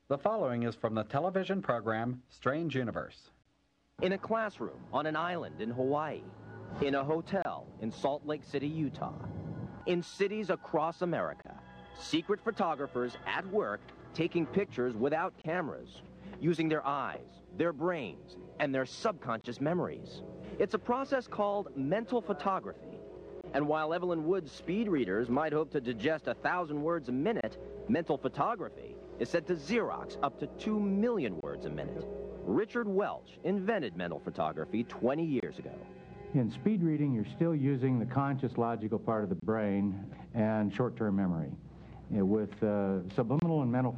The following is from the television program Strange Universe. In a classroom on an island in Hawaii, in a hotel in Salt Lake City, Utah, in cities across America, secret photographers at work taking pictures without cameras, using their eyes, their brains, and their subconscious memories. It's a process called mental photography. And while Evelyn Wood's speed readers might hope to digest 1,000 words a minute, mental photography is said to Xerox up to 2 million words a minute. Richard Welch invented mental photography 20 years ago. In speed reading, you're still using the conscious logical part of the brain and short-term memory. With subliminal and mental